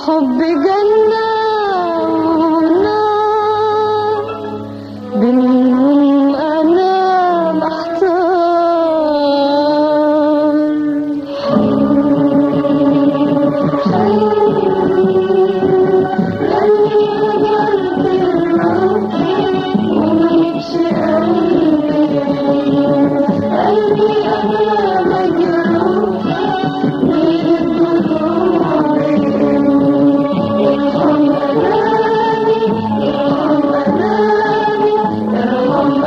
حب جنة ونار بينهم أنا محتار. قلبي هجرت الروح وملكش قلبي أنا مجروح بين الدموع. ارحم أناني ارحم أناني ارحم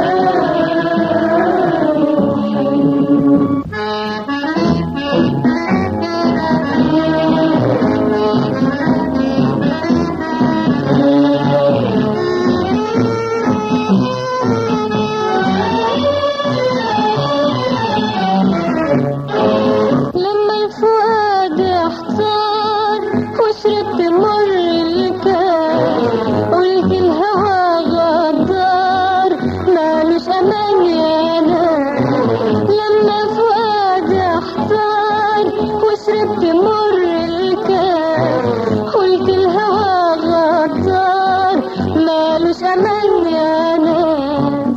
لما الفؤاد احتار وشربت مر الكاس قلت الهوى غدار مالوش امان يا ناس. لما الفؤاد احتار وشربت مر الكاس قلت الهوى غدار مالوش امان يا ناس.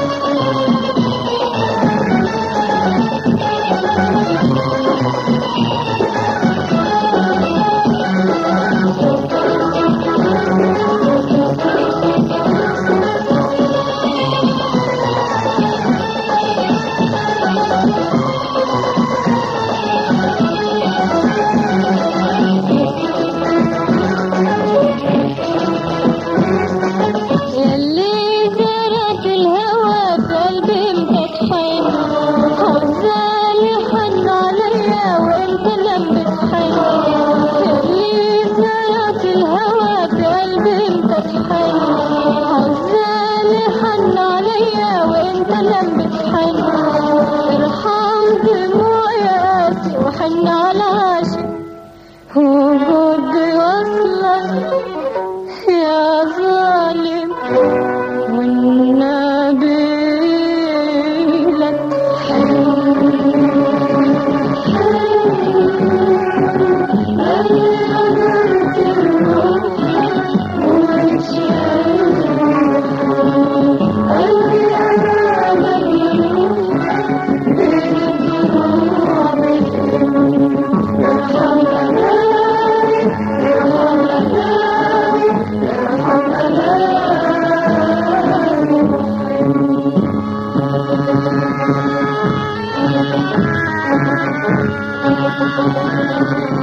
يلي زرعت الهوى بقلبي مفتحين عزالي حن عليا وانت لمت حين. يلي زرعت الهوى بقلبي مفتحين عزالي حن عليا وانت لمت حين. ارحم دموعي قاسي وحن على عاشق وجودي وصلك يا ظالم والنبي لك قلبي هجرت الروح وملكش قلبي أنا مجروح بين الدموع. ارحم أناني ارحم أناني ارحم أناني.